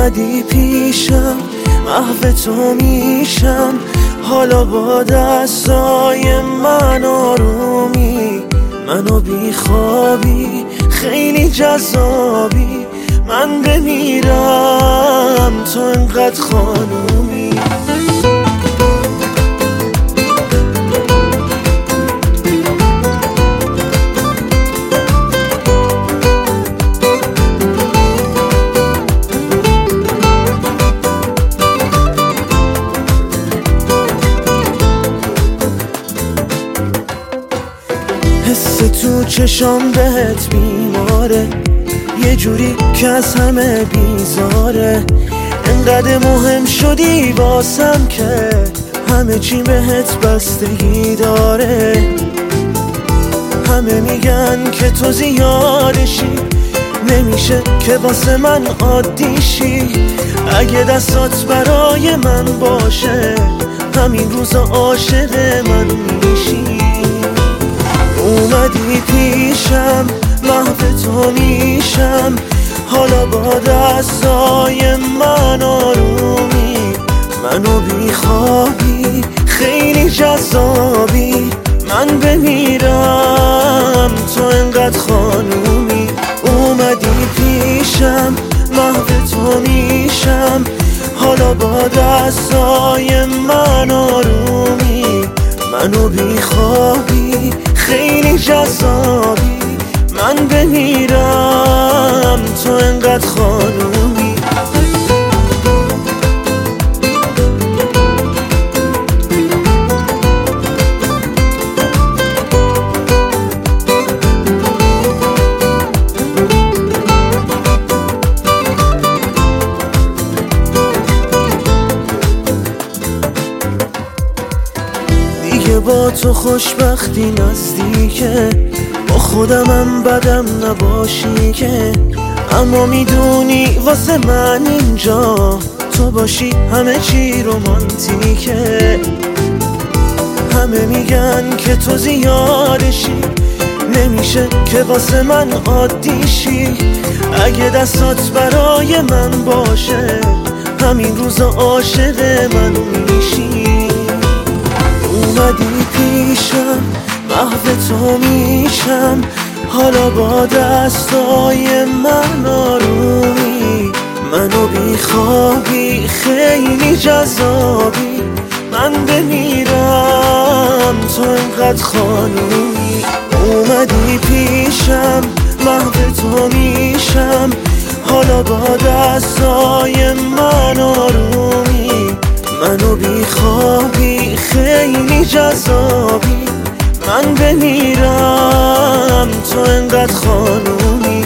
اومدی پیشم، محو تو میشم، حالا با دستای من آرومی، منو بیخوابی خیلی جذابی، من بمیرم تو انقدر خانومی. حس تو چشام بهت بیماره، یه جوری که از همه بیزاره، انقدر مهم شدی واسم که همه چی بهت بستگی داره. همه میگن که تو زیادشی، نمیشه که واسه من عادیشی، اگه دستات برای من باشه همین روزا عاشق من میشی. اومدی پیشم، محو تو میشم، حالا با دستای من آرومی، منو بیخوابی خیلی جذابی، من بمیرم تو انقدر خانومی. اومدی پیشم، محو تو میشم، حالا با دستای من آرومی، منو بیخوابی خیلی جذابی، من بمیرم تو انقدر خانومی. دیگه با تو خوشبختی نزدیکه، با خودمم بدم نباشی که، اما میدونی واسه من اینجا تو باشی همه چی رومانتیکه. همه میگن که تو زیادشی، نمیشه که واسه من عادیشی، اگه دستات برای من باشه همین روزا عاشق من میشی. اومدی پیشم، محو تو میشم، حالا با دستای من آرومی، منو بیخوابی خیلی جذابی، من بمیرم تو انقدر خانومی. اومدی پیشم، محو تو میشم، حالا با دستای من آرومی، منو بیخوابی خیلی جذابی، من بمیرم تو انقدر خانومی.